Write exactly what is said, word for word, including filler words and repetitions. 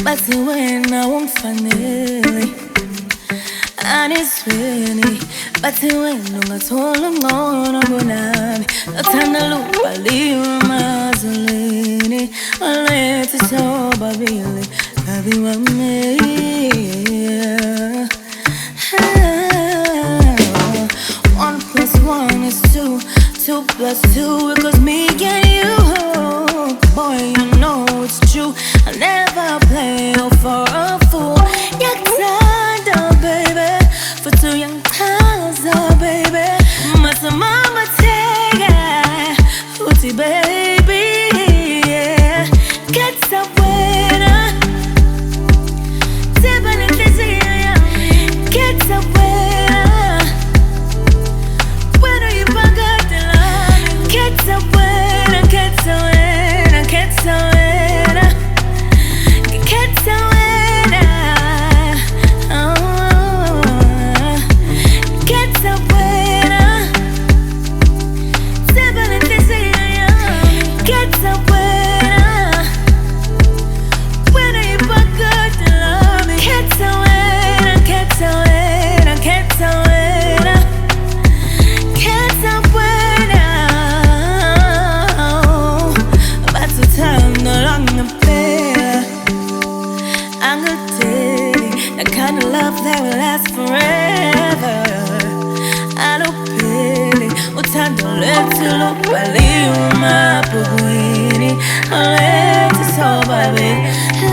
bathi wena ungifanele anisweni, bathi wena ungathola ungcono kunami. Nothanda lubhaliwe emazulwini, waletha sobabili babi wami. One plus one is two, two plus two equals me and you. Boy, you know it's true, I never play you for a fool. Yaktanda, baby, for two young times, oh baby. Masa mama tega, uti baby, yeah. Get somewhere, tebani tizia, get somewhere. When are you back at the line? Get somewhere, get somewhere, get somewhere. The kind of love that will last forever. I don't pity utando lethu lubhaliwe emabhukwini, waletha sobabili.